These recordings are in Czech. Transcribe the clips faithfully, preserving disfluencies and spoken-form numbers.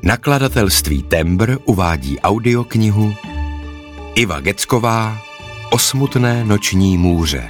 Nakladatelství Tembr uvádí audioknihu Iva Gecková O smutné noční můře.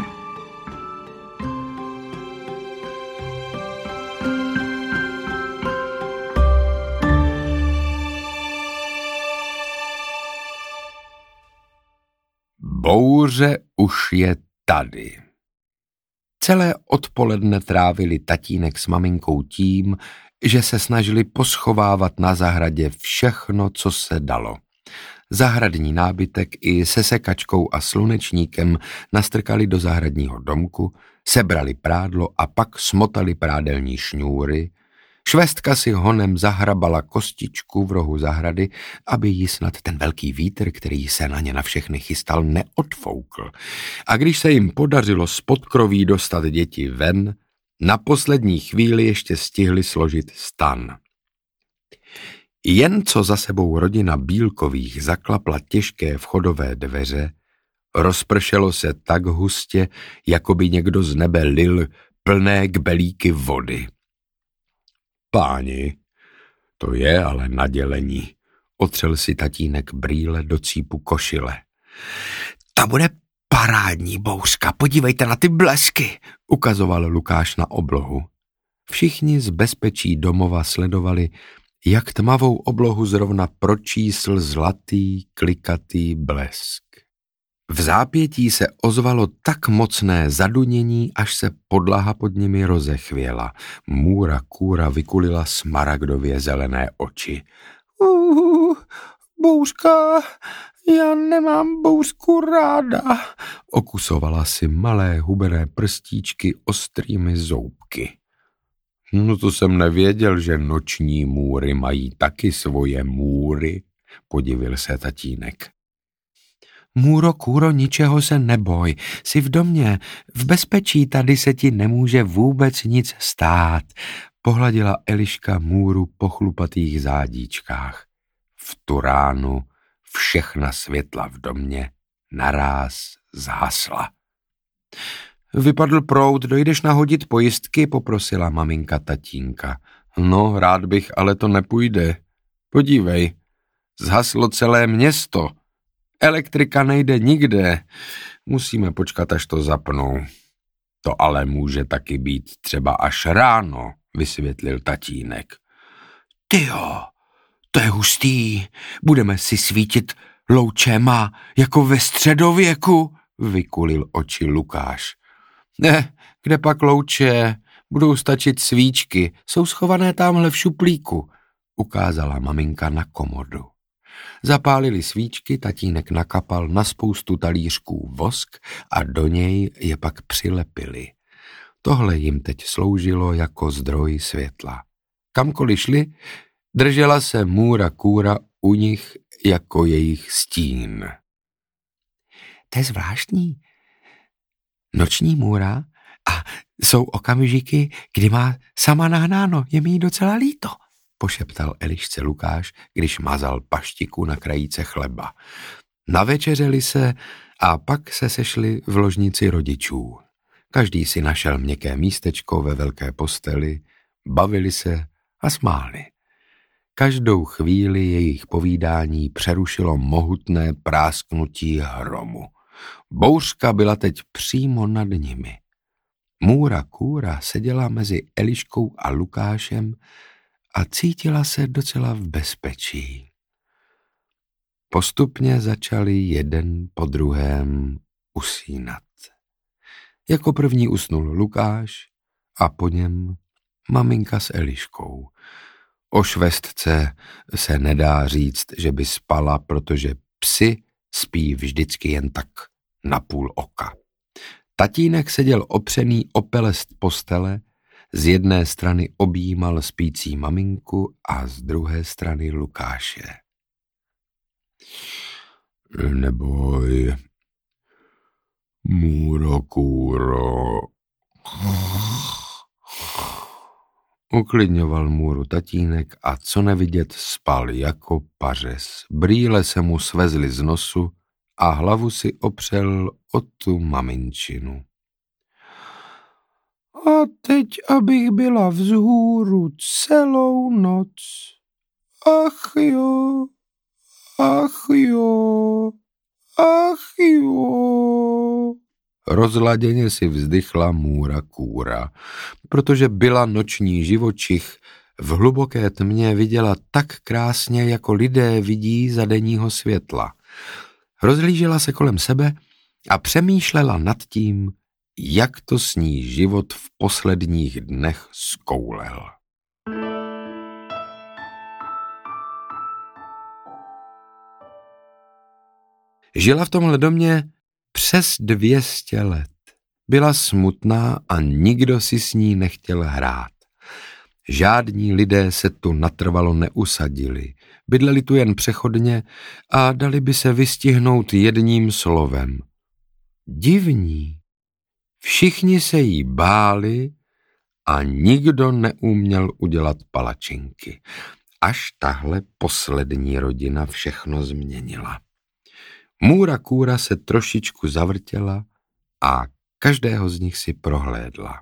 Bouře už je tady. Celé odpoledne trávili tatínek s maminkou tím, že se snažili poschovávat na zahradě všechno, co se dalo. Zahradní nábytek i se sekačkou a slunečníkem nastrkali do zahradního domku, sebrali prádlo a pak smotali prádelní šňůry. Švestka si honem zahrabala kostičku v rohu zahrady, aby jí snad ten velký vítr, který se na ně na všechny chystal, neodfoukl. A když se jim podařilo z podkroví dostat děti ven, na poslední chvíli ještě stihli složit stan. Jen co za sebou rodina Bílkových zaklapla těžké vchodové dveře, rozpršelo se tak hustě, jako by někdo z nebe lil plné kbelíky vody. Páni, to je ale nadělení, otřel si tatínek brýle do cípu košile. To bude parádní bouřka, podívejte na ty blesky, ukazoval Lukáš na oblohu. Všichni z bezpečí domova sledovali, jak tmavou oblohu zrovna pročísl zlatý, klikatý blesk. V zápětí se ozvalo tak mocné zadunění, až se podlaha pod nimi rozechvěla. Můra kůra vykulila smaragdově zelené oči. Uh, bouřka, já nemám bouřku ráda, okusovala si malé hubené prstíčky ostrými zoubky. No to jsem nevěděl, že noční můry mají taky svoje můry, podivil se tatínek. Můro, kůro, ničeho se neboj, jsi v domě, v bezpečí, tady se ti nemůže vůbec nic stát, pohladila Eliška Můru po chlupatých zádíčkách. V tu ránu všechna světla v domě naráz zhasla. Vypadl proud, dojdeš nahodit pojistky, poprosila maminka tatínka. No, rád bych, ale to nepůjde. Podívej, zhaslo celé město. Elektrika nejde nikde. Musíme počkat, až to zapnou. To ale může taky být třeba až ráno, vysvětlil tatínek. Tyjo, to je hustý. Budeme si svítit loučema jako ve středověku, vykulil oči Lukáš. Ne, kde pak louče, budou stačit svíčky, jsou schované tamhle v šuplíku, ukázala maminka na komodu. Zapálili svíčky, tatínek nakapal na spoustu talířků vosk a do něj je pak přilepili. Tohle jim teď sloužilo jako zdroj světla. Kamkoliv šli, držela se můra kůra u nich jako jejich stín. To je zvláštní. Noční můra a jsou okamžiky, kdy má sama nahnáno, je mi jí docela líto, pošeptal Elišce Lukáš, když mazal paštiku na krajíce chleba. Navečeřeli se a pak se sešli v ložnici rodičů. Každý si našel měkké místečko ve velké posteli, bavili se a smáli. Každou chvíli jejich povídání přerušilo mohutné prásknutí hromu. Bouřka byla teď přímo nad nimi. Můra kůra seděla mezi Eliškou a Lukášem a cítila se docela v bezpečí. Postupně začali jeden po druhém usínat. Jako první usnul Lukáš a po něm maminka s Eliškou. O švestce se nedá říct, že by spala, protože psi spí vždycky jen tak na půl oka. Tatínek seděl opřený o pelest postele, z jedné strany objímal spící maminku a z druhé strany Lukáše. Neboj, můro kůro, uklidňoval Můru tatínek a co nevidět spal jako pařez. Brýle se mu svezly z nosu a hlavu si opřel o tu maminčinu. A teď, abych byla vzhůru celou noc. Ach jo, ach jo, ach jo. Rozladěně si vzdychla Můra kůra, protože byla noční živočich, v hluboké tmě viděla tak krásně, jako lidé vidí za denního světla. Rozhlížela se kolem sebe a přemýšlela nad tím, jak to s ní život v posledních dnech zkoulel. Žila v tomhle domě přes dvě stě let. Byla smutná a nikdo si s ní nechtěl hrát. Žádní lidé se tu natrvalo neusadili, bydleli tu jen přechodně a dali by se vystihnout jedním slovem. Divní. Všichni se jí báli a nikdo neuměl udělat palačinky. Až tahle poslední rodina všechno změnila. Můra kůra se trošičku zavrtěla a každého z nich si prohlédla.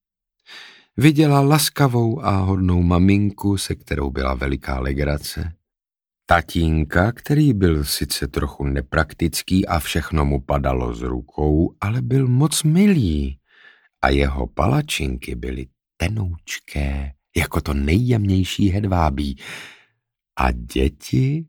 Viděla laskavou a hodnou maminku, se kterou byla veliká legrace, tatínka, který byl sice trochu nepraktický a všechno mu padalo z rukou, ale byl moc milý a jeho palačinky byly tenoučké, jako to nejjemnější hedvábí. A děti?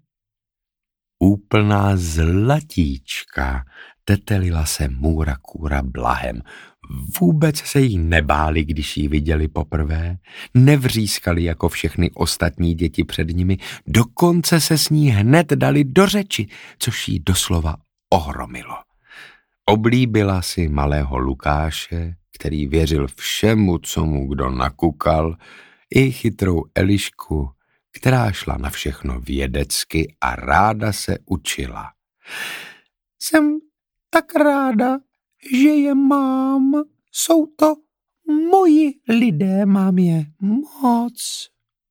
Úplná zlatíčka, tetelila se Můra kůra blahem. Vůbec se jí nebáli, když ji viděli poprvé, nevřískali jako všechny ostatní děti před nimi, dokonce se s ní hned dali do řeči, což jí doslova ohromilo. Oblíbila si malého Lukáše, který věřil všemu, co mu kdo nakukal, i chytrou Elišku, která šla na všechno vědecky a ráda se učila. Jsem tak ráda, že je mám. Jsou to moji lidé, mám je moc,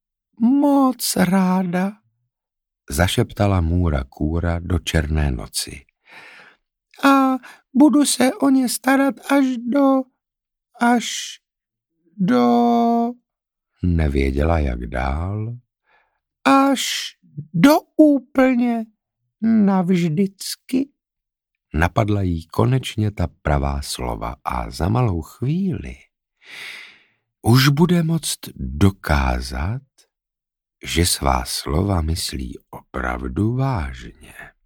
moc ráda, zašeptala Můra kůra do černé noci. A budu se o ně starat až do, až do... Nevěděla, jak dál. Až do úplně navždycky. Napadla jí konečně ta pravá slova a za malou chvíli už bude moct dokázat, že svá slova myslí opravdu vážně.